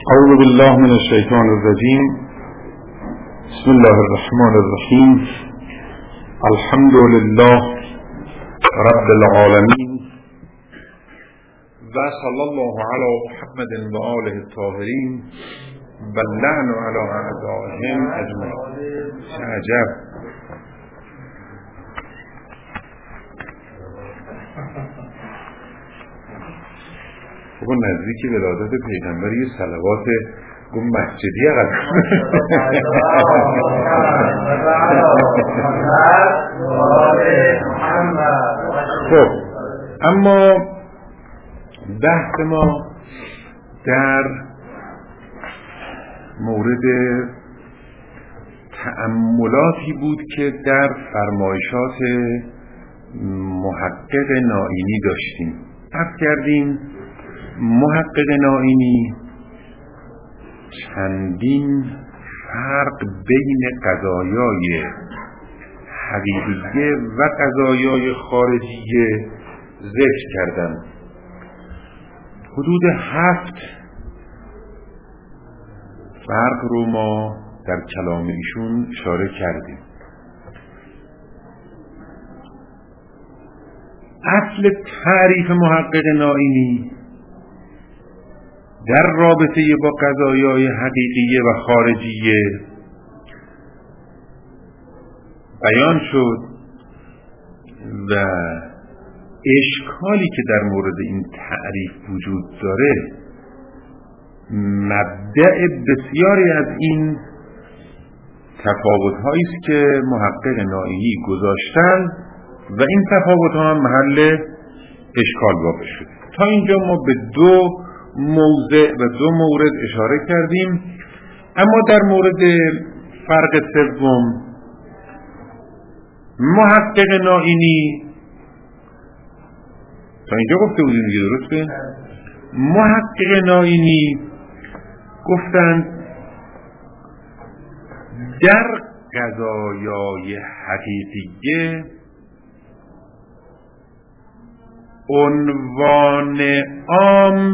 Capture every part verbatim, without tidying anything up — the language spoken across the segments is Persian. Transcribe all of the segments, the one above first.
اعوذ بالله من الشیطان الرجیم. بسم الله الرحمن الرحیم. الحمد لله رب العالمین و صلی الله علی محمد و آله الطاهرین و اللعن علی اعدائهم اجمعین. عجب. خب نزدیک ولادت پیغمبر یه صلوات گم مسجدی اقل خب اما بحث ما در مورد تأملاتی بود که در فرمایشات محقق نائینی داشتیم. عرض کردیم محقق نائینی چندین فرق بین قضایای حقیقیه و قضایای خارجیه ذکر کردن. حدود هفت فرق رو ما در کلام ایشون اشاره کردیم. اصل تعریف محقق نائینی در رابطه با قضایای حقیقیه و خارجیه بیان شد و اشکالی که در مورد این تعریف وجود داره مبدأ بسیاری از این تفاوت‌هایی است که محقق نائینی گذاشتن و این تفاوت‌ها هم محل اشکال واقع شد. تا اینجا ما به دو موضع و دو مورد اشاره کردیم، اما در مورد فرق سوم محقق نائینی تا اینجا گفته بودیم دیگه، درسته؟ محقق نائینی گفتند در قضایای حقیقیه عنوان عام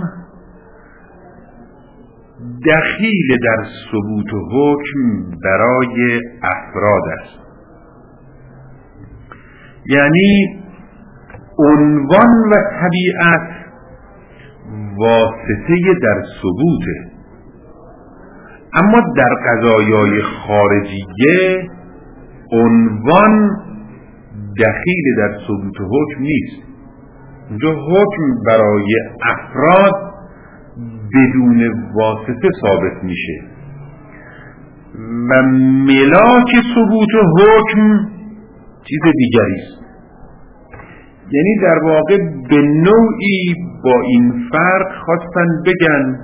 دخیل در ثبوت حکم برای افراد است. یعنی عنوان و طبیعت واسطه در ثبوته، اما در قضایای خارجیه عنوان دخیل در ثبوت حکم نیست. اونجا حکم برای افراد بدون واسطه ثابت میشه و ملاک ثبوت حکم چیز دیگری است. یعنی در واقع به نوعی با این فرق خواستن بگن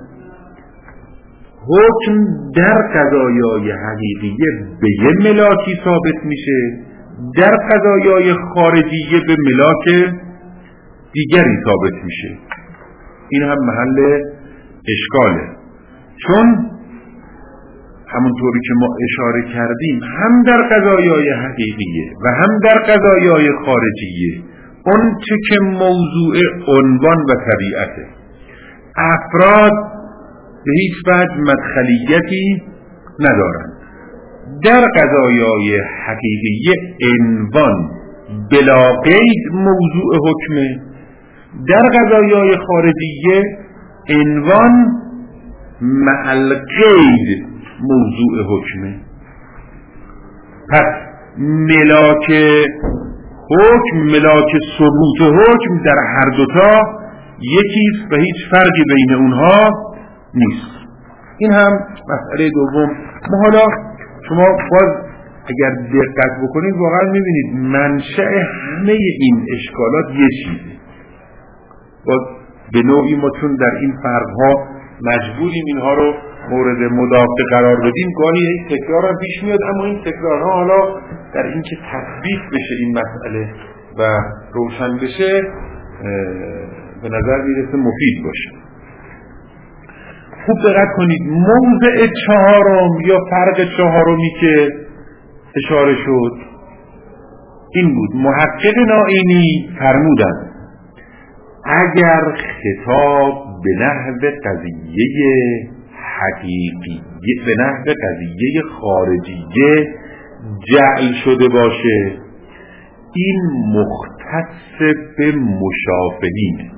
حکم در قضایای حقیقیه به یه ملاکی ثابت میشه، در قضایای خارجیه به ملاک دیگری ثابت میشه. این هم محل اشکاله، چون همونطوری که ما اشاره کردیم هم در قضایای حقیقیه و هم در قضایای خارجیه اون چه که موضوع عنوان و طبیعته، افراد به هیچ وجه مدخلیتی ندارند. در قضایای حقیقیه عنوان بلا قید موضوع حکمه، در قضایای خارجیه عنوان مع قید موضوع حکمه. پس ملاک حکم، ملاک ثبوت حکم در هر دوتا یکیست و هیچ فرقی بین اونها نیست. این هم مسئله دوم. ما حالا شما باز اگر دقت بکنید واقعا میبینید منشأ همه این اشکالات یه چیزه. باز به نوعی ما چون در این فرقها مجبوریم اینها رو مورد مدافع قرار بدیم، گاهی این تکرار هم پیش میاد، اما این تکرارها حالا در این که تثبیت بشه این مسئله و روشن بشه به نظر میرسه مفید باشه. خوب دقت کنید، موضع چهارم یا فرق چهارمی که اشاره شد این بود. محقق نائینی فرمودند اگر خطاب به نحو قضیه حقیقی به نحو قضیه خارجیه جعل شده باشه، این مختص به مشافهینه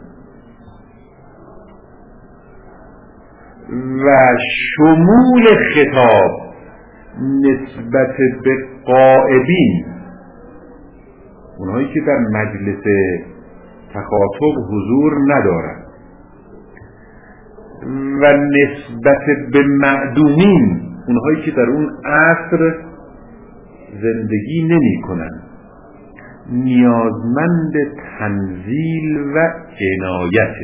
و شمول خطاب نسبت به غائبین، اونهایی که در مجلس تخاطب حضور ندارند، و نسبت به معدومین، اونهایی که در اون عصر زندگی نمی کنند، نیازمند تنزیل و عنایته.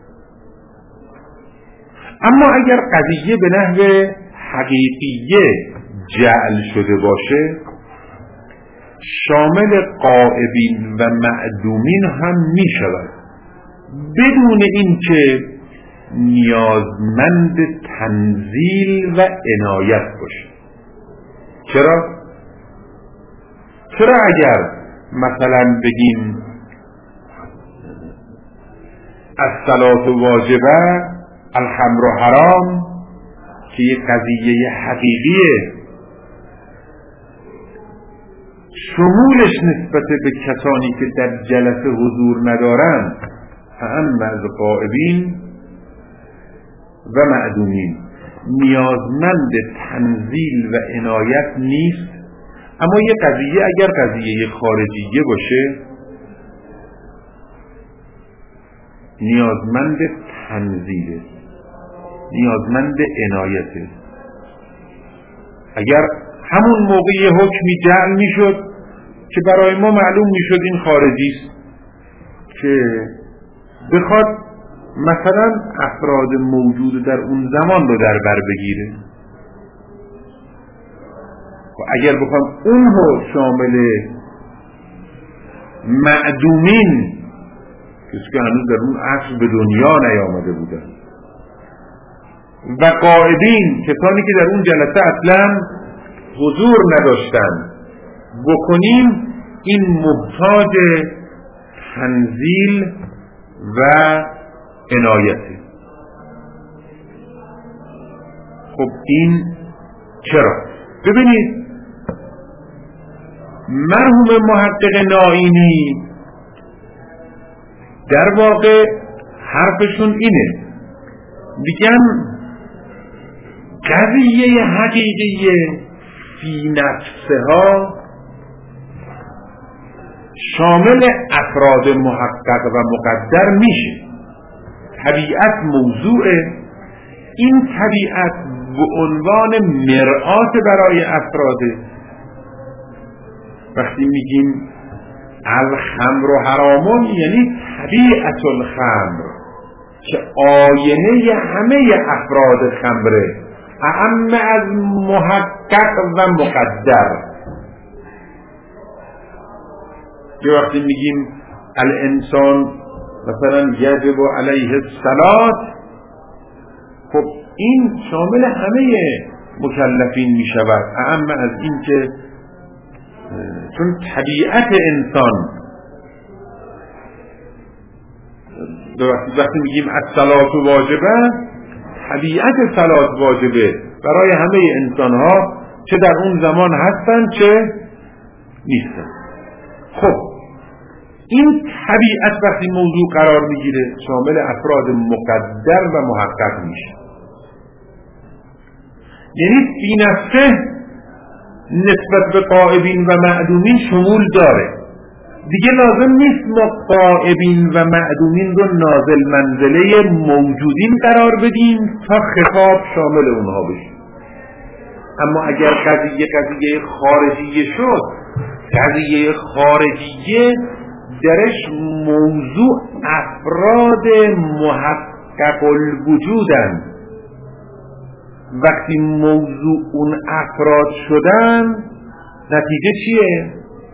اما اگر قضیه به نحو حقیقیه جعل شده باشه، شامل غائبین و معدومین هم می شود بدون اینکه نیازمند تنزیل و عنایت باشه. چرا؟ چرا اگر مثلا بگیم الصلاة واجبه الخمر حرام که یک قضیه حقیقیه، شمولش نسبت به کسانی که در جلسه حضور ندارند، اهم از غائبین و معدومین، نیازمند تنزیل و عنایت نیست. اما یک قضیه اگر قضیه خارجیه باشه، نیازمند تنزیله، نیازمند عنایته. اگر همون موقع یه حکمی جعل میشد که برای ما معلوم میشد این خارجی است، که بخواد مثلا افراد موجود در اون زمان رو در بر بگیره، و اگر بخوام اون رو شامل معدومین، کسی که هنوز در اون عصر به دنیا نیامده بودن، و غائبین، کسانی که در اون جلسه اصلا حضور نداشتن، بکنیم، این محتاج تنزیل و عنایته. خب این چرا؟ ببینید مرحوم محقق نائینی در واقع حرفشون اینه، میگن قضیه حقیقیه فی نفسها شامل افراد محقق و مقدر میشه. طبیعت موضوعه، این طبیعت به عنوان مرآت برای افراده. وقتی میگیم الخمر حرامون، یعنی طبیعت الخمر که آینه همه افراد خمره، اعم از محقق و مقدر. که وقتی میگیم الانسان مثلا یجب علیه الصلاة، خب این شامل همه مکلفین می شود، اعم از این که چون طبیعت انسان، وقتی میگیم الصلاة واجبه، طبیعت صلات واجبه برای همه انسان ها، چه در اون زمان هستن چه نیستن. خب این طبیعت وقتی موضوع قرار میگیره شامل افراد مقدر و محقق میشه، یعنی فی نفسه نسبت به غائبین و معدومین شمول داره. دیگه لازم نیست ما غائبین و معدومین رو نازل منزله موجودین قرار بدیم تا خطاب شامل اونها بشه. اما اگر قضیه قضیه خارجیه شد، قضیه خارجیه درش موضوع افراد محقق الوجودن. وقتی موضوع اون افراد شدن، نتیجه چیه؟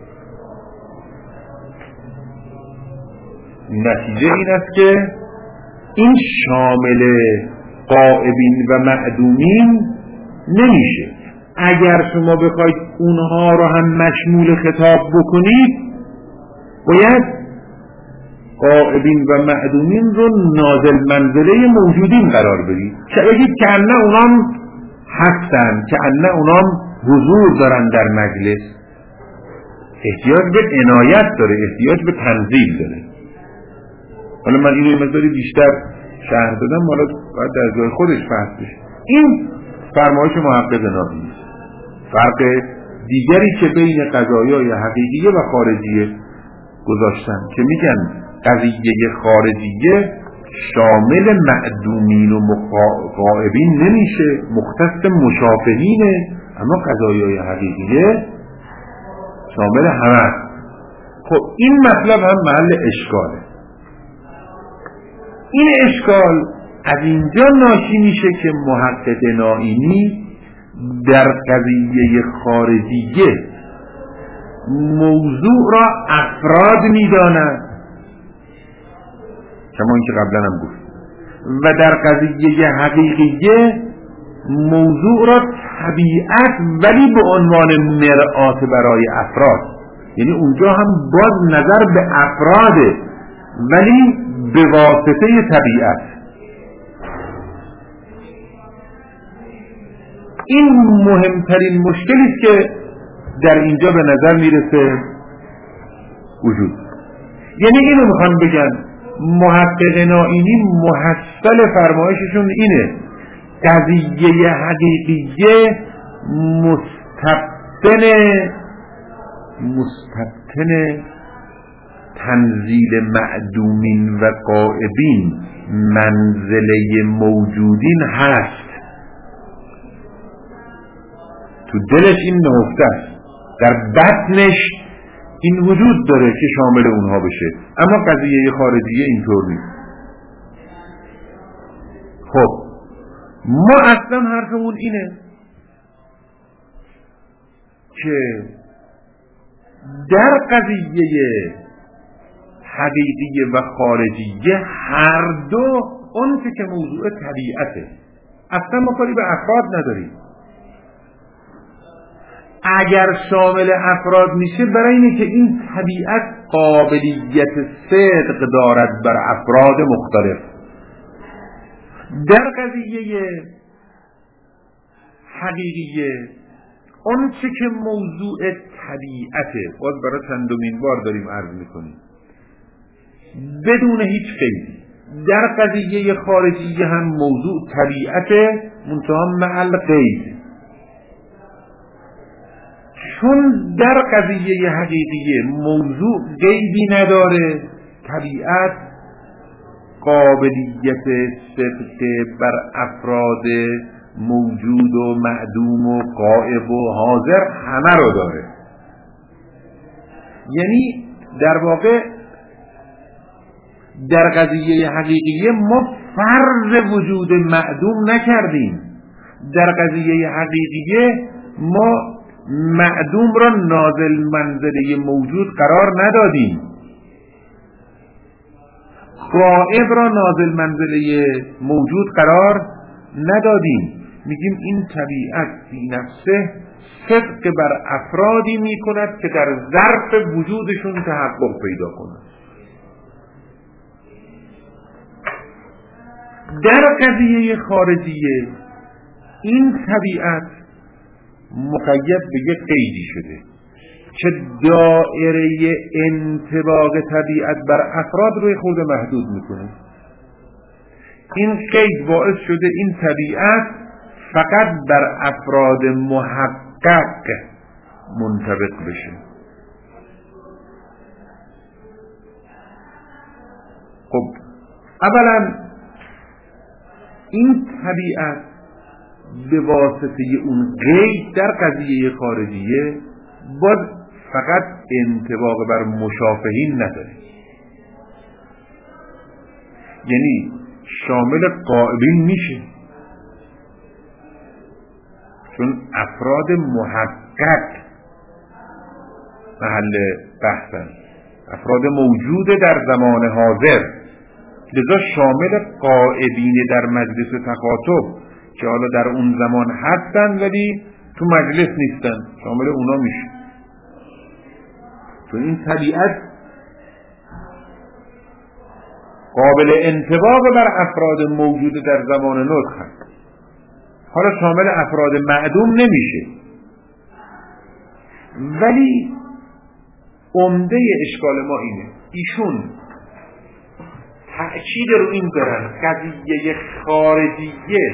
نتیجه این است که این شامل غائبین و معدومین نمیشه. اگر شما بخواید اونها رو هم مشمول خطاب بکنید، باید غائبین و معدومین رو نازل منزله موجودین قرار بدید. چه بگید که انه اونام هستن، که انه اونام حضور دارن در مجلس. احتیاج به عنایت داره، احتیاج به تنزیل داره. حالا من اینو یه مقداری بیشتر شرح دادم، حالا باید در جای خودش بحث بشه. این فرمایش محقق نائی. فرق دیگری که بین قضایای حقیقیه و خارجیه گذاشتن که میگن قضیه خارجیه شامل معدومین و غائبین نمیشه، مختص مشافهینه، اما قضایای حقیقیه شامل همه. خب این مطلب هم محل اشکاله. این اشکال از اینجا ناشی میشه که محقق نائینی در قضیه خارجیه موضوع را افراد میداند، کما اینکه قبلا هم گفت، و در قضیه حقیقیه موضوع را طبیعت ولی به عنوان مرآت برای افراد. یعنی اونجا هم باز نظر به افراده ولی به واسطه طبیعت. این مهمترین مشکلی است که در اینجا به نظر میرسه وجود. یعنی اینو میخوان بگن محقق نائینی محصل فرمایششون اینه قضیه حقیقیه مستبطن مستبطن تنزیل معدومین و غائبین منزله موجودین هست. تو دلش این نهفته است، در بطنش این وجود داره که شامل اونها بشه، اما قضیه خارجیه اینطور نیست. خب ما اصلا حرفمون اینه که در قضیه حقیقیه و خارجیه هر دو اون که موضوع طبیعته، اصلا ما کاری به افراد نداریم. اگر شامل افراد میشه برای اینه که این طبیعت قابلیت صدق دارد بر افراد مختلف. در قضیه حقیقیه اون چه که موضوع طبیعته، باز برای چندمین بار داریم عرض میکنیم، بدون هیچ قیدی. در قضیه خارجیه هم موضوع طبیعته منتها محل قید. چون در قضیه حقیقیه موضوع قیدی نداره، طبیعت قابلیت صدق بر افراد موجود و معدوم و غائب و حاضر همه رو داره. یعنی در واقع در قضیه حقیقیه ما فرض وجود معدوم نکردیم. در قضیه حقیقیه ما معدوم را نازل منزله موجود قرار ندادیم، غائب را نازل منزله موجود قرار ندادیم. میگیم این طبیعت بی نفسه صدق بر افرادی میکند که در ظرف وجودشون تحقق پیدا کنند. در قضیه خارجیه این طبیعت مقید به یک قیدی شده که دائره انطباق طبیعت بر افراد روی خود محدود میکنه. این قید باعث شده این طبیعت فقط بر افراد محقق منطبق بشه. خب اولا این طبیعت به واسطه اون قید در قضیه خارجیه باید فقط انطباق بر مشافهین نداره، یعنی شامل غائبین میشه، چون افراد محقق محل بحثن، افراد موجود در زمان حاضر، لذا شامل غائبین در مجلس تخاطب که حالا در اون زمان هستن ولی تو مجلس نیستن، شامل اونا میشه. چون این طبیعت قابل انطباق بر افراد موجود در زمان نطق هست. حالا شامل افراد معدوم نمیشه. ولی عمده اشکال ما اینه، ایشون تأکید رو این دارن قضیه خارجیه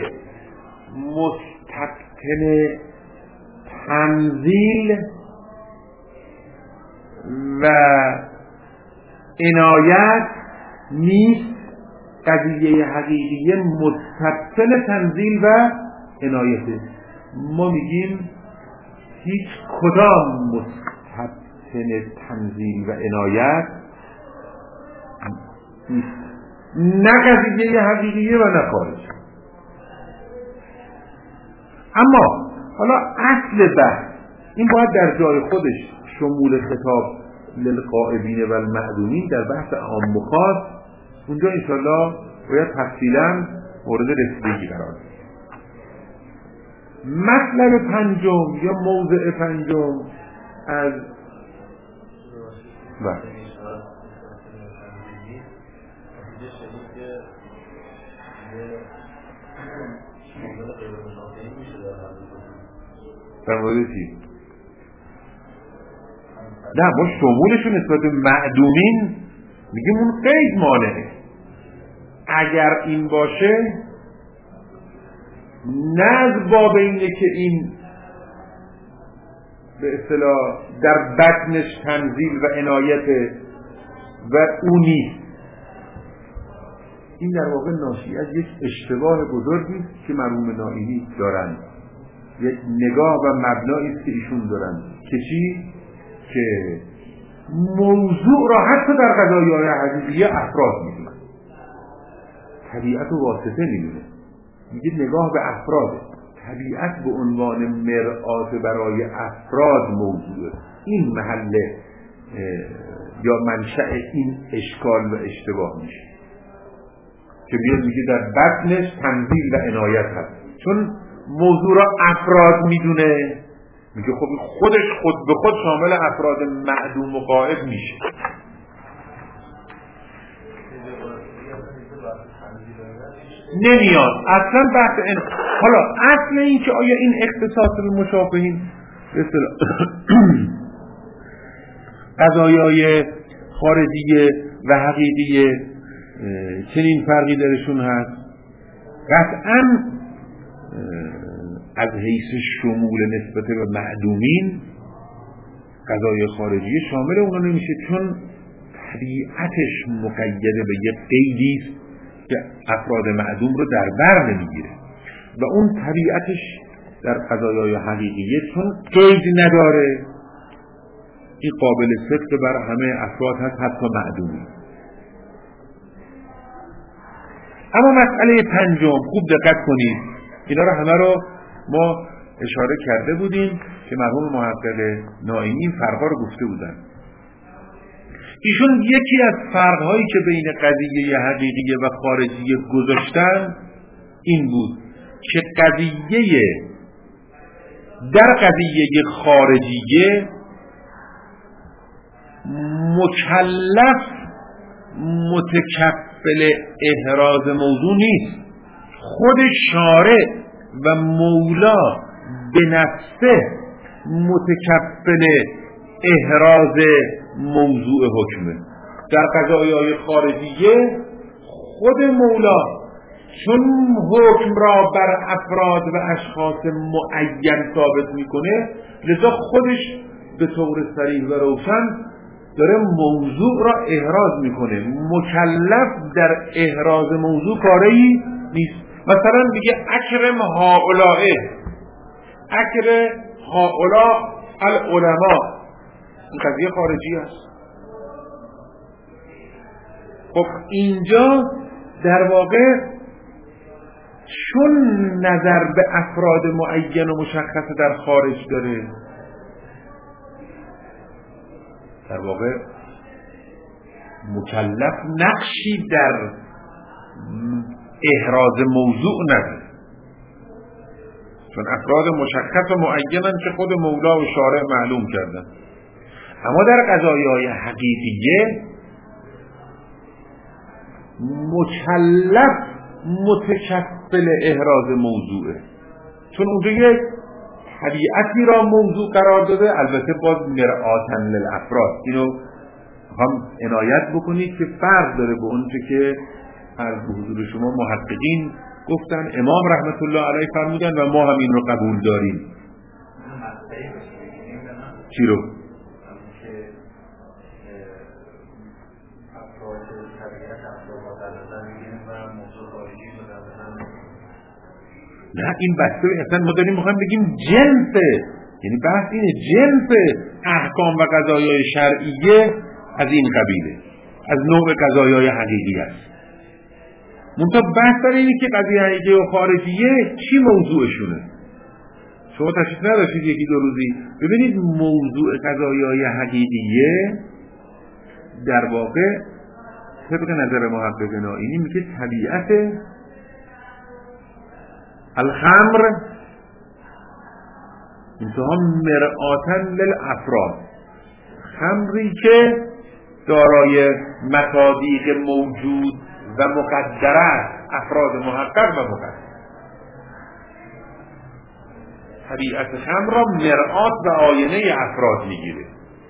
مستبطن تنزیل و عنایت نیست، قضیه حقیقیه مستبطن تنزیل و عنایته. ما میگیم هیچ کدام مستبطن تنزیل و عنایت نیست، نه قضیه حقیقیه و نه خارج. اما حالا اصل بحث این باید در جای خودش شمول خطاب للغائبین و المعدومین در بحث عام و خاص، اونجا انشاءالله باید تفصیلا مورد رسیدگی قرار بگیره. مطلب پنجم یا موضع پنجم از و در مورد چی؟ نه، ما شمولشون نسبت به معدومین میگیم اون قید مانعه. اگر این باشه نه از باب اینه که این به اصطلاح در بطنش تنزیل و عنایت و او نیست، این در واقع ناشی از یک اشتباه بزرگی که مرحوم نائینی دارند، یک نگاه و مبنایی است که ایشون دارند که چی؟ که موضوع را حتی در قضایای حقیقیه افراد میدونه، طبیعت و واسطه میدونه، میگه نگاه به افراده، طبیعت به عنوان مرآت برای افراد موجوده. این محل یا منشأ این اشکال و اشتباه میشه که میاد میگه در بطنش تنزیل و عنایت هست، چون موضوع را افراد میدونه، میگه خب خودش خود به خود شامل افراد معدوم و غائب میشه. نمیاد اصلا بحث این. حالا اصل این که آیا این اختصاص به مشابهین به اصطلاح قضایای خارجیه و حقیقیه چنین فرقی درشون هست؟ قطعاً از حیث شمول نسبت به معدومین قضای خارجی شامل اونا نمیشه، چون طبیعتش مقیده به یک قیدی است که افراد معدوم رو در بر نمیگیره و اون طبیعتش در قضایای حقیقیه چون قید نداره، این قابل صدق بر همه افراد هست، حتی معدومی. اما مسئله پنجم خوب دقت کنید، اینا رو همه رو ما اشاره کرده بودیم که مرحوم محقق نائینی این فرقا رو گفته بودن. ایشون یکی از فرقهایی که بین قضیه حقیقیه و خارجیه گذاشتن این بود که قضیه در قضیه خارجیه مکلف متکفل احراز موضوع نیست، خود شارع و مولا به نفسه متکفل احراز موضوع حکمه. در قضایای خارجیه خود مولا چون حکم را بر افراد و اشخاص معین ثابت میکنه، لذا خودش به طور صریح و روشن داره موضوع را احراز میکنه، مکلف در احراز موضوع کاری نیست. مثلا میگه اکرم هؤلاء، اکرم هؤلاء العلماء، این قضیه خارجی است. خب اینجا در واقع چون نظر به افراد معین و مشخص در خارج داره، در واقع مکلف نقشی در احراز موضوع نداره، چون افراد مشخص و معینن که خود مولا و شارع معلوم کردن. اما در قضایای حقیقیه مکلف متکفل احراز موضوعه، چون اونجا یک طبیعتی را موضوع قرار داده، البته باز مرآتن للافراد. اینو هم عنایت بکنید که فرق داره به اونچه که از حضور شما محققین گفتن، امام رحمت الله علیه فرمودن و ما هم این رو قبول داریم. چی رو؟ نه این بحثه اصلا ما داریم میخوایم بگیم جنسه، یعنی بحث اینه جنس احکام و قضایای شرعیه از این قبیله، از نوع قضایای حقیقی است. منتها بحث در اینه که قضیه حقیقی و خارجیه چی موضوعشونه. شما تشریف نداشتید یکی دو روزی ببینید موضوع قضایای حقیقیه در واقع طبق نظر محقق نائینی میگه طبیعت الخمر انتها مرآتن للافراد، خمری که دارای مصادیق موجود و مقدره است، افراد محقق و مقدر. طبیعت خمر را مرآت و آینه افراد میگیره.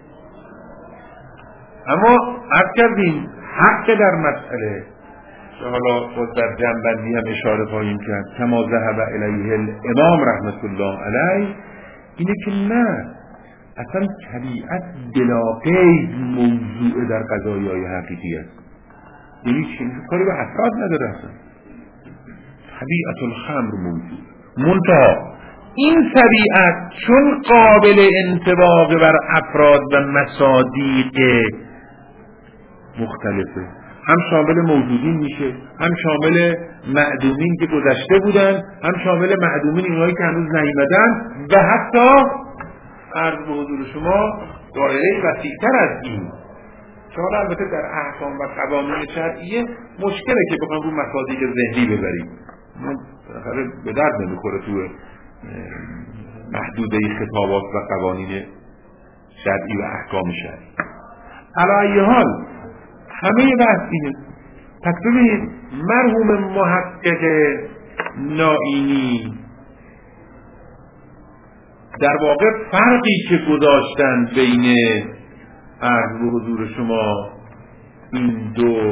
اما عرض کردیم حق در مسئله که حالا باز در جنبندی هم اشاره خواهیم کرد کما ذهب الیه الامام رحمت الله علیه، اینه که نه، اصلا طبیعت بلا قید موضوع در قضایای حقیقی است. یعنی چی؟ کاری به افراد نداره، اصلا طبیعت الخمر موضوع. منتها این طبیعت چون قابل انطباق بر افراد و مصادیق مختلفه، هم شامل موجودین میشه، هم شامل معدومین که گذشته بودن، هم شامل معدومین اینهایی که هنوز نیامدن، و حتی عرض به حضور شما دایره وسیع‌تر از این. چون البته در احکام و قوانین شرعیه مشکله که بخوام رو مصادیق ذهنی ببریم، بالاخره به درد نمیخوره تو محدوده خطابات و قوانین شرعی و احکام شرعی. علی ای حال همه بحث اینه. پس ببینید مرحوم محقق نائینی در واقع فرقی که گذاشتن بین عرض به حضور شما این دو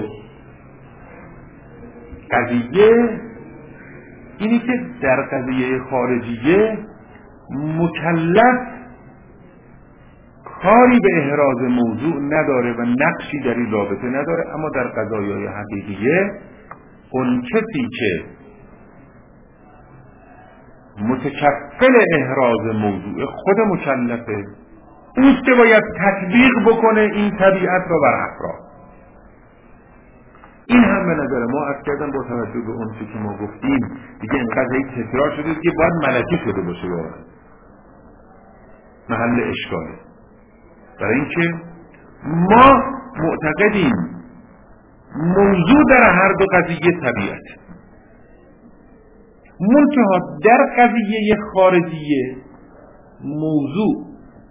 قضیه اینی که در قضیه خارجیه مکلف کاری به احراز موضوع نداره و نقشی در این رابطه نداره، اما در قضایای حقیقیه اون کسی که متکفل احراز موضوع خود مکلفه، اوست که باید تطبیق بکنه این طبیعت را بر افراد. این هم به نظر ما عرض کردم با توجه به اون چی که ما گفتیم دیگه اینقدر تکرار شده که باید ملکی شده باشه، واقعا محل اشکاله. برای اینکه ما معتقدیم موضوع در هر دو قضیه طبیعت، منتها در قضیه خارجیه موضوع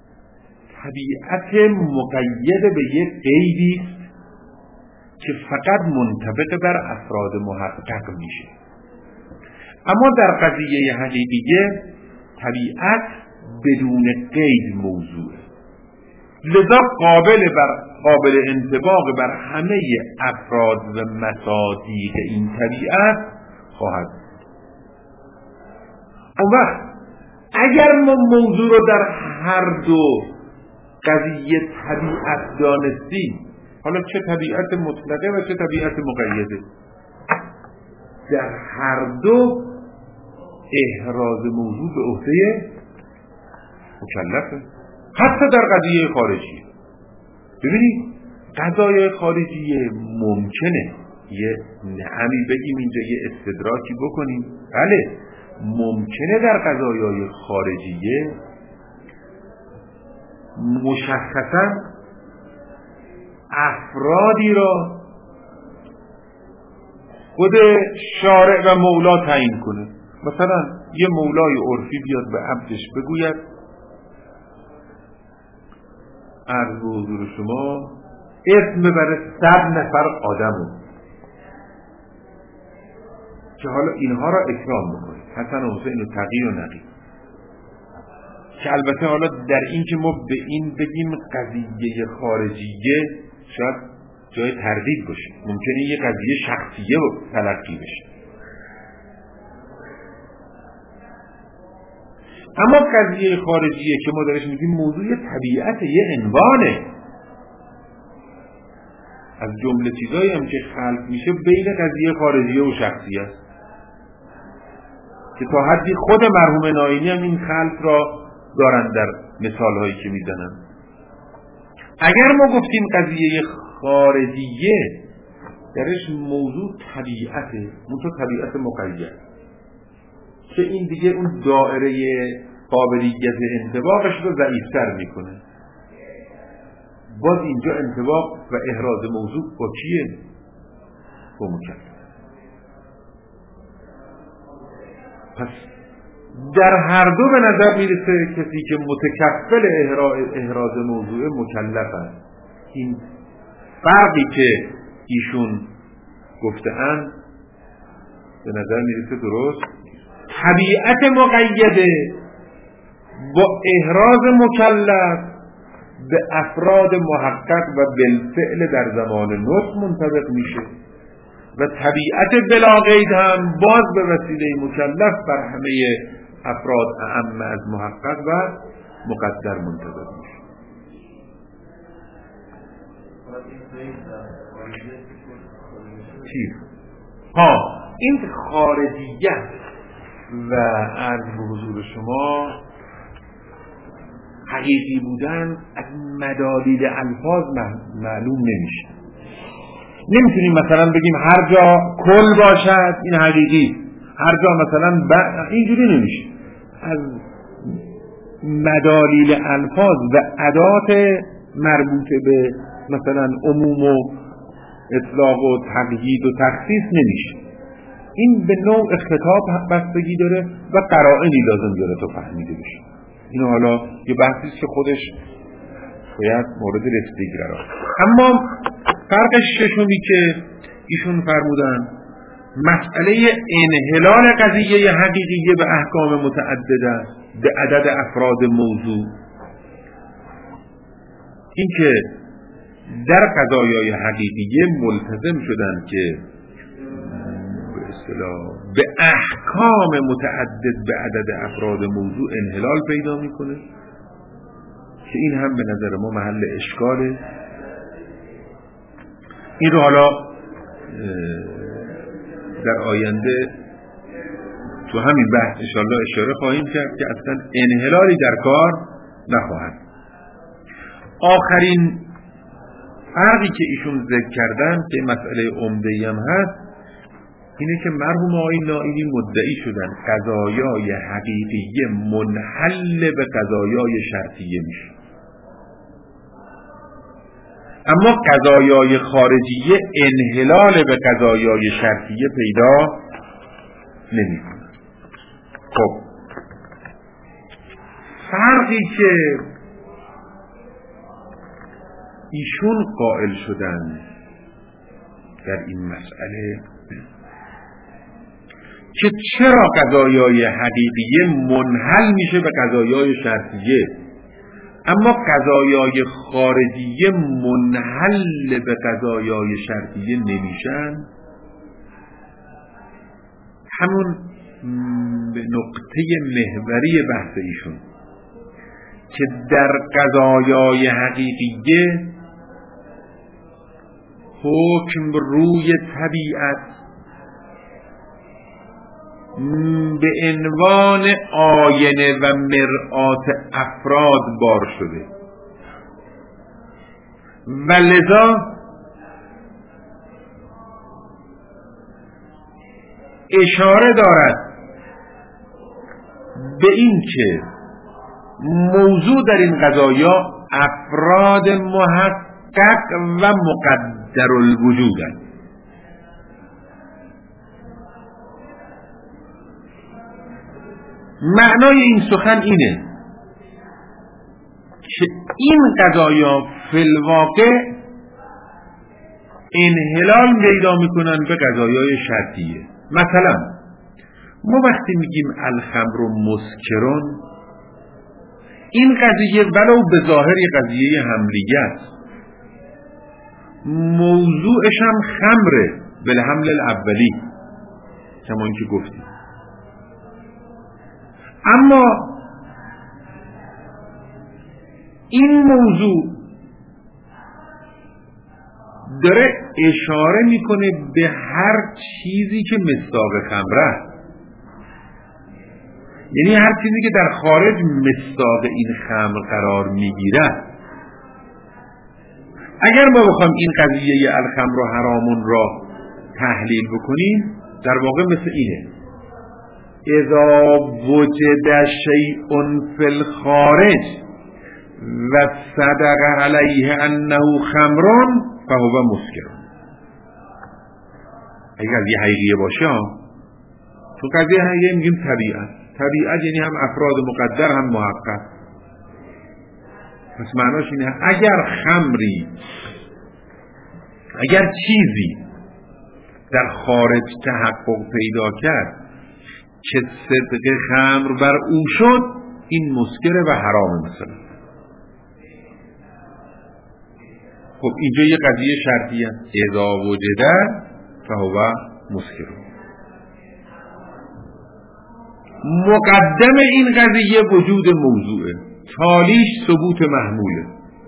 طبیعت مقید به یک قیدی است که فقط منطبق بر افراد محقق میشه، اما در قضیه حقیقیه طبیعت بدون قید موضوعه، لذا قابل بر قابل انطباق بر همه افراد و مصادیق این طبیعت خواهد. اون وقت اگر ما موضوع رو در هر دو قضیه طبیعت دانستیم، حالا چه طبیعت مطلقه و چه طبیعت مقیده، در هر دو احراز موضوع به عهده مکلفه، حتی در قضیه خارجی. ببینید قضایای خارجی ممکنه یه نعمی بگیم اینجا، یه استدراکی بکنیم، بله ممکنه در قضایای خارجیه مشخصا افرادی را خود شارع و مولا تعیین کنه. مثلا یه مولای عرفی بیاد به عبدش بگوید عرض به حضور شما اسم بر صد نفر آدمو که حالا اینها را اکرام بکنیم، حسن و حسین و تقی و نقی، که البته حالا در این که ما به این بگیم قضیه خارجیه شاید جای تردید باشه، ممکنه یه قضیه شخصیه تلقی بشه. اما قضیه خارجیه که ما درش میگیم موضوع طبیعت، یه عنوانه، از جمله چیزایی هم که خلق میشه بین قضیه خارجیه و شخصیه است که تا حدی خود مرحوم نائینی هم این خلق را دارن در مثال هایی که میزنن. اگر ما گفتیم قضیه خارجیه درش موضوع طبیعته، منطقه طبیعت مقید که این دیگه اون دائره قابلیت انطباقش رو ضعیفتر میکنه. باز اینجا انطباق و احراز موضوع با کیه؟ با مکلف. پس در هر دو به نظر میرسه کسی که متکفل احراز موضوع مکلف است. این فرقی که ایشون گفته‌اند به نظر میرسه درست. طبیعت مقیده با احراز مکلف به افراد محقق و بالفعل در زمان نطق منطبق میشه و طبیعت بلا قید هم باز به وسیله مکلف بر همه افراد اعم از محقق و مقدر منطبق میشه. چیز ها این خارجیت و عرض به حضور شما حقیقی بودن از مدالیل الفاظ معلوم نمیشه. نمیتونیم مثلا بگیم هر جا کل باشد این حقیقی، هر جا مثلا ب... اینجوری نمیشه. از مدالیل الفاظ و ادات مربوط به مثلا عموم و اطلاق و تقیید و تخصیص نمیشه. این به نوع خطاب بستگی داره و قرائنی لازم داره تا فهمیده بشه. اینو حالا یه بحثی که خودش باید مورد رسیدگی قرار. اما فرق ششمی که ایشون فرمودن مسئله انحلال قضیه حقیقیه به احکام متعدده به عدد افراد موضوع، این که در قضایای حقیقیه ملتزم شدن که به اصطلاح به احکام متعدد به عدد افراد موضوع انحلال پیدا میکنه که این هم به نظر ما محل اشکاله. این رو حالا در آینده تو همین بحث انشاءالله اشاره خواهیم کرد که اصلا انحلالی در کار نخواهد. آخرین فرقی که ایشون ذکر کردن که مسئله عمده‌ای هم هست اینه که مرحوم آقای نائینی مدعی شدن قضایای حقیقیه منحل به قضایای شرطیه میشه، اما قضایای خارجیه انحلال به قضایای شرطیه پیدا نمیکنه. خب فرقی که ایشون قائل شدن در این مسئله که چرا قضایای حقیقیه منحل میشه به قضایای شرطیه اما قضایای خارجیه منحل به قضایای شرطیه نمیشن، همون به نقطه محوری بحث ایشون که در قضایای حقیقیه حکم روی طبیعت به عنوان آینه و مرآت افراد بار شده و لذا اشاره دارد به این که موضوع در این قضایا افراد محقق و مقدر الوجودند. معنای این سخن اینه که این قضایا فی الواقع انحلال پیدا میکنن به قضایای شرطیه. مثلا ما وقتی میگیم الخمر مسکرون، این قضیه ولو به ظاهر یه قضیه حملیه است، موضوعش هم خمره بالحمل الاولی کما اینکه گفتیم، اما این موضوع داره اشاره میکنه به هر چیزی که مصداق خمره، یعنی هر چیزی که در خارج مصداق این خمر قرار میگیره. اگر ما بخوام این قضیه الخمر و حرامون را تحلیل بکنیم، در واقع مثل اینه: اذا وجد شیء فی الخارج و صدق علیه انه خمر فهو مسکر. اگر قضیه حقیقیه باشه، تو قضیه حقیقیه میگیم طبیعت. طبیعت یعنی هم افراد مقدر هم محقق. پس معناش اینه اگر خمری، اگر چیزی در خارج تحقق پیدا کرد که صدق خمر بر او شد، این مسکره و حرامه مثلا. خب اینجا یه قضیه شرطیه: اذا وجد فهو مسکر. مقدم این قضیه وجود موضوعه، تالیش ثبوت محموله.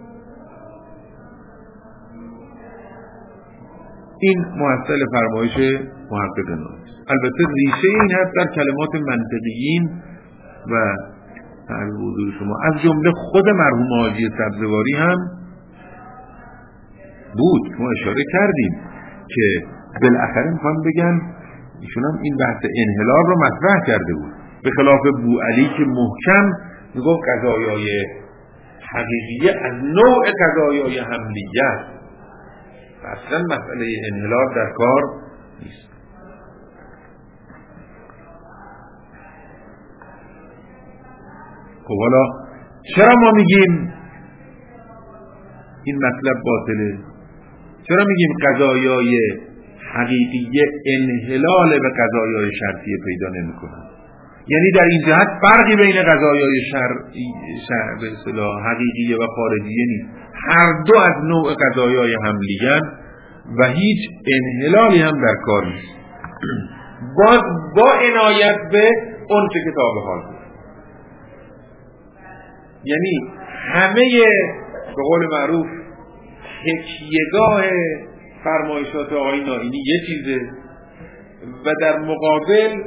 این محصل فرمایش محقق ناس. البته ریشه این هست در کلمات منطقیین و از حضور شما، از جمله خود مرحوم حاجی سبزواری هم بود. ما اشاره کردیم که بالاخره میخوام بگن ایشون هم این بحث انحلال رو مطرح کرده بود، به خلاف بوعلی که محکم میگفت قضایای حقیقیه از نوع قضایای حملیه، اصلا مسئله انحلال در کار نیست. خب حالا چرا ما میگیم این مطلب باطله؟ چرا میگیم قضایای حقیقیه انحلال به قضایای شرطیه پیدا نمیکنه؟ یعنی در این جهت فرقی بین قضایای شرعی شر... به اصطلاح حقیقیه و خارجیه نیست، هر دو از نوع قضایای حملیه و هیچ انحلالی هم در کار نیست، با, با عنایت به اون چه کتاب حال بود. یعنی همه به قول معروف تکیه‌گاه فرمایشات آقای نائینی یه چیزه و در مقابل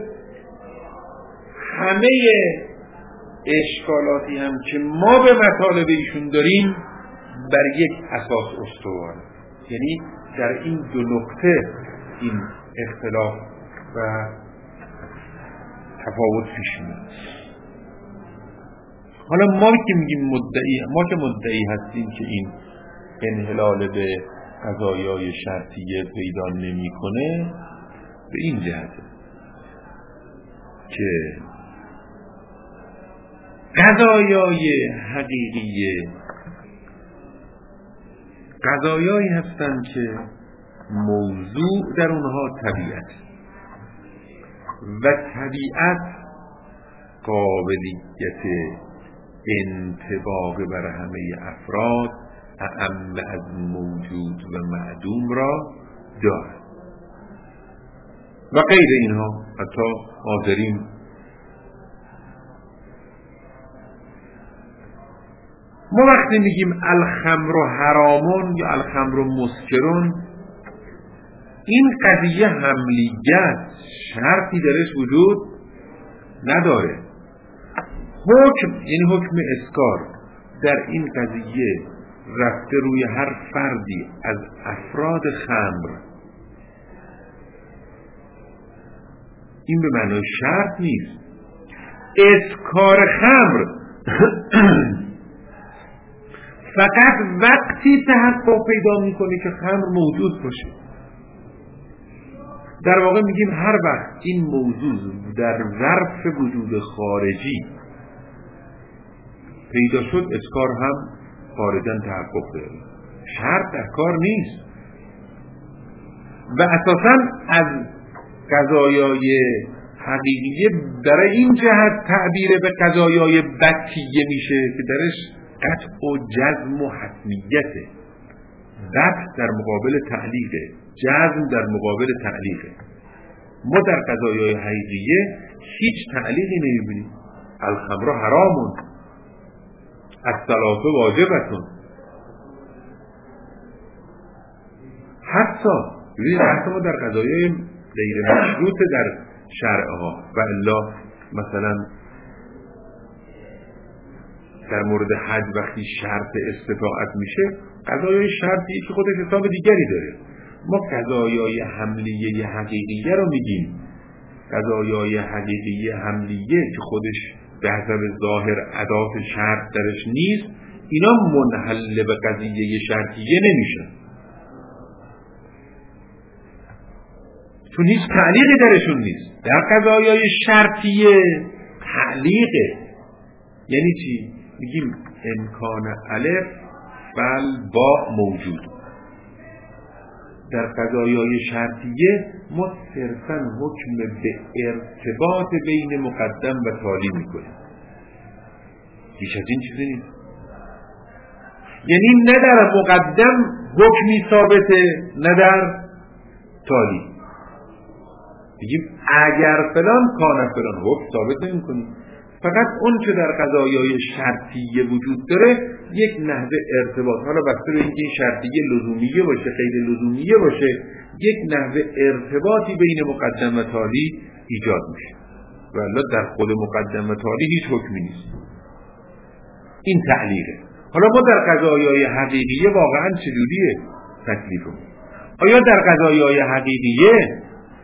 همه اشکالاتی هم که ما به مطالب ایشون داریم بر یک اساس استوار، یعنی در این دو نقطه این اختلاف و تفاوت پیش میاد. حالا ما که میگیم مدعی، ما که مدعی هستیم که این انحلال به قضایای شرطیه پیدا نمیکنه، به این جهته که قضایای حقیقیه قضایایی هستند که موضوع در اونها طبیعت و طبیعت قابلیت انطباق بر همه افراد اعم از موجود و معدوم را دارد و غیر اینها، حتی حاضرین. ما وقتی میگیم الخمر حرامون یا الخمر مسکرون، این قضیه حملیت شرطی درش وجود نداره. حکم یعنی حکم اسکار در این قضیه رفته روی هر فردی از افراد خمر، این به معنای شرط نیست. اسکار خمر فقط وقتی تحقق پیدا میکنه که خمر موجود باشه. در واقع میگیم هر وقت این موضوع در ظرف وجود خارجی پیدا شد، اسکار هم خارجاً تحقق داره، شرط در کار نیست. و اساساً از قضایای حقیقیه برای این جهت تعبیر به قضایای بطیه میشه که درش قطع و جزم و حتمیته. قطع در مقابل تعلیقه، جزم در مقابل تعلیقه. ما در قضایای حقیقیه هیچ تعلیقی نمیبینیم. الخمر حرامون، الصلاة واجبتون. حتی ببینید حتی ما در قضایای غیر مشروط در شرعها و الا مثلا در مورد حج وقتی شرط استطاعت میشه قضایای شرطی که خودش حساب دیگری داره. ما قضایای حملیه حقیقیه رو میگیم. قضایای حقیقیه حملیه که خودش به حسب ظاهر ادات شرط درش نیست، اینا منحل به قضیه شرطیه نمیشن چون هیچ تعلیقی درشون نیست. در قضایای شرطیه تعلیقه. یعنی چی؟ میگیم امکان الف بل با موجود. در قضایای شرطیه ما صرفاً حکم به ارتباط بین مقدم و تالی میکنیم، بیش از این چیزی نیست. یعنی نه در مقدم حکمی ثابته نه در تالی. بگیم اگر فلان کان فلان حکم ثابت نمی کنیم. فقط اون که در قضایای شرطیه وجود داره یک نحوه ارتباط، حالا بسته به اینکه این شرطیه لزومیه باشه غیر لزومیه باشه، یک نحوه ارتباطی بین مقدم و تالی ایجاد میشه. ولی در خود مقدم و تالی هیچ حکمی نیست. این تعلیقه. حالا ما در قضایای حقیقیه واقعا چجوریه تکلیفمون؟ آیا در قضایای حقیقیه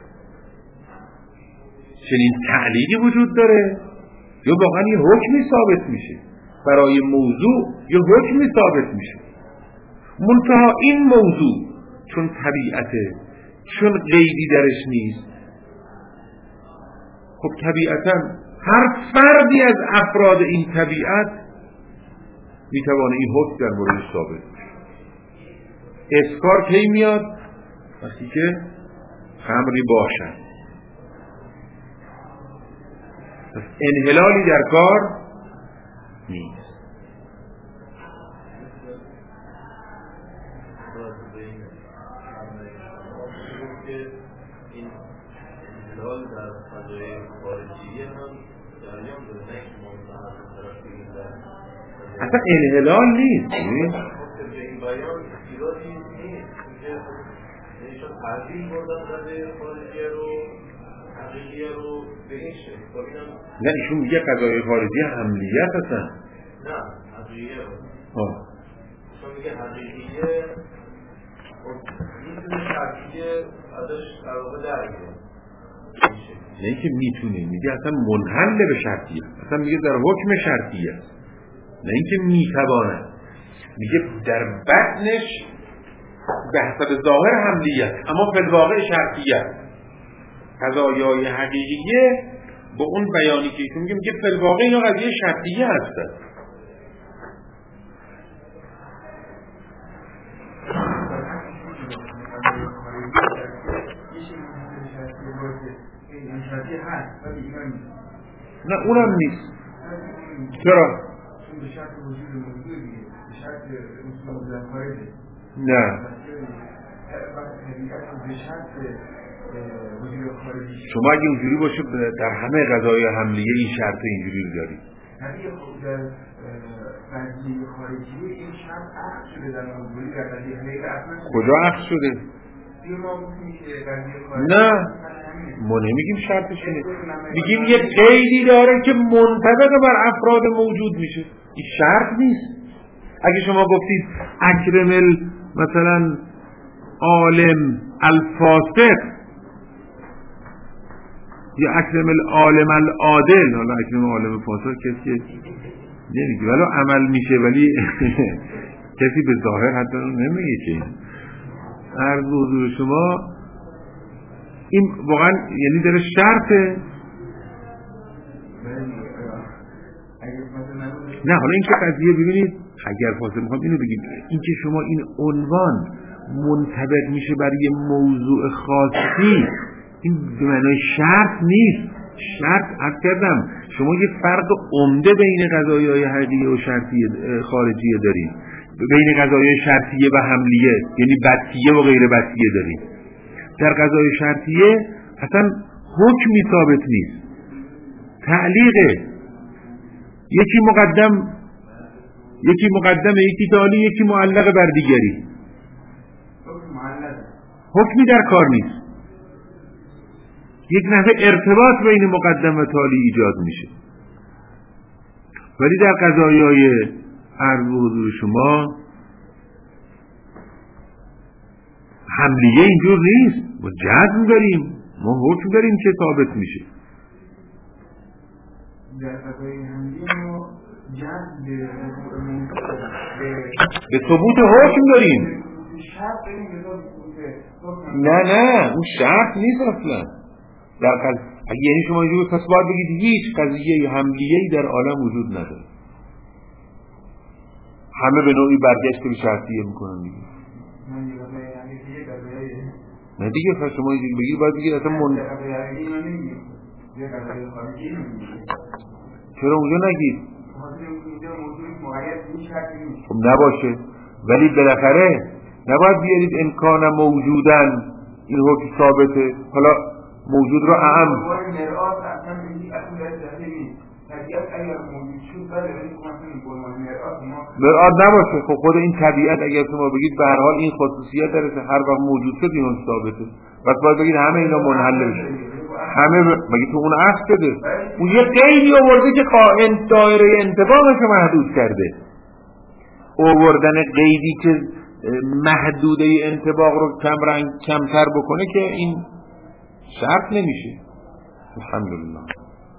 چنین تعلیقی وجود داره یا واقعا یه حکمی ثابت میشه برای موضوع یا حکمی ثابت میشه؟ منتها این موضوع چون طبیعته، چون قیدی درش نیست، خب طبیعتا هر فردی از افراد این طبیعت میتوانه این حکم در مورد ثابت میشه. اسکار کی میاد؟ وقتی که خمری باشد. پس انحلالی در کار نیست. این انحلال در فضای خارجیه هم جریان داره، نه که ما طرف بگیم در اصلا انحلال نیست. به این بیان ایرادی نیست که ایشان تعدیل بردن فضای خارجیه رو حقیقیه رو به این شکل. نه ایشون میگه قضای خارجی حملیت هستن. نه حقیقیه رو ها ایشون میگه حقیقیه میتونه شرطیه ازش در واقع درگیره. نه اینکه میتونه، میگه اصلا منحل به شرطیه، اصلا میگه در حکم شرطیه، نه اینکه میتواند. میگه در بدنش به حسب ظاهر حملیت اما فی الواقع شرطیه. قضایای حقیقیه با اون بیانی که ایشون میگه میگه فی الواقع اینا قضیه شرطیه هستن. نه اونم نیست. چرا؟ نه شما اگه اینجوری باشه در همه قضایای حملیه این شرط اینجوری رو دارید. کجا عقد شده؟ نه ما نمیگیم شرطش اینه، میگیم یه قیدی داره که منطبق بر افراد موجود میشه. این شرط نیست. اگه شما گفتید اکرم ال مثلا عالم الفاسق یا اکرم العالم العادل، حالا اکرم عالم فاسق کسی نمیگه ولی عمل میشه، ولی کسی به ظاهر حتی نمیگه که عرض حضور شما این واقعا یعنی داره شرطه. نه حالا این که قضیه ببینید اگر فاصله میخوام اینو بگیم، این که شما این عنوان منطبق میشه برای یه موضوع خاصی این به معنای شرط نیست. شرط عرض کردم شما یه فرق عمده بین قضایای حقیقیه و شرطیه خارجیه دارید، بین قضایای شرطیه و حملیه، یعنی بطیه و غیر بطیه دارید. در قضای شرطیه اصلا حکمی ثابت نیست، تعلیقه، یکی مقدم یکی مقدمه، یکی تالی، یکی معلق بر دیگری، حکمی در کار نیست، یک نحوه ارتباط بین مقدم و تالی ایجاد میشه. ولی در قضایای عرض و حضور شما حملیه اینجور نیست، ما جزم داریم، ما حکم داریم که ثابت میشه. در قضای حملیه ما جزم به ثبوت حکم داریم. نه نه اون شرط نیست اصلا. در قض... یعنی شما اینجور پس باید بگید هیچ قضیه حملیه‌ای در عالم وجود نداره، همه به نوعی برگشت به شرطیه میکنن دیگه. نه دیگه پس شما اینجور بگید باید بگید اصلا من... چرا اونجا نگید؟ خب نباشه، ولی بالاخره نباید بیارید امکان موجودن این حکم ثابته، حالا موجود رو اهم مرآت نباشه. خب خود این طبیعت اگر شما بگید به هر حال این خصوصیت داره که هر وقت موجود شد این حکم ثابته، بس باید بگید همه اینا منحل بشه. همه ب... مگه تو اون عکس بده اون یه قیدی آورده که قائم دایره انطباقش محدود کرده، آوردن قیدی که محدوده انطباق رو کم رنگ کمتر بکنه که این شرط نمیشه. الحمدلله.